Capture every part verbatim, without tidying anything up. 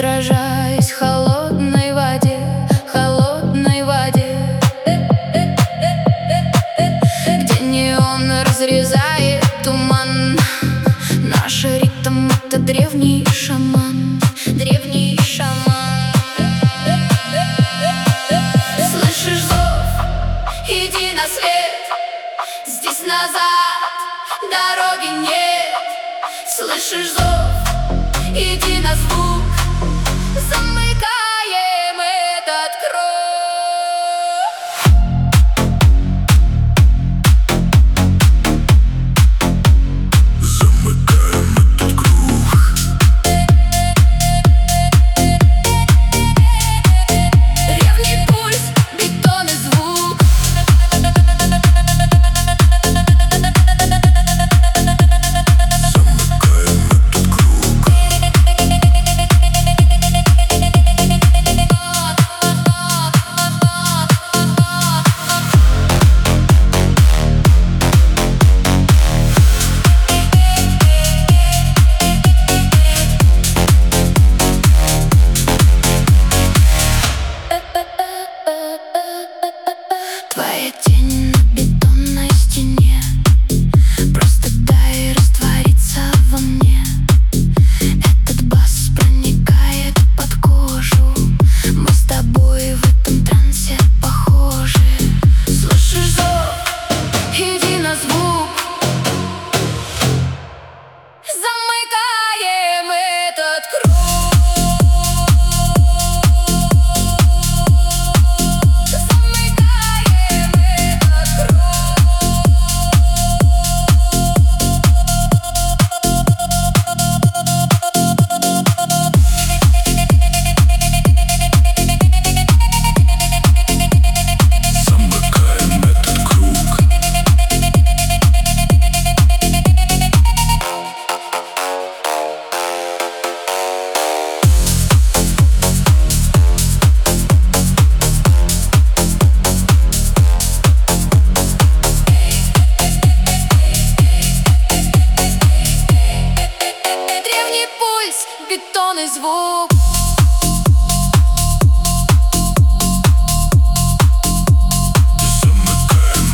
отражаясь в холодной воде, холодной воде, где неон разрезает туман. Наш ритм — это древний шаман, древний шаман. Слышишь зов? Иди на свет. Здесь назад дороги нет. Слышишь зов? Иди на звук. Замыкаем этот круг. Твоя тень на бетонной стене. Просто дай раствориться во мне. Этот бас проникает под кожу. Мы с тобой в этом трансе похожи. Слышишь зов? Иди на звук. Замыкаем этот круг. Бетон и звук.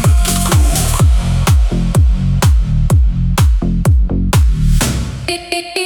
Замыкаем этот круг.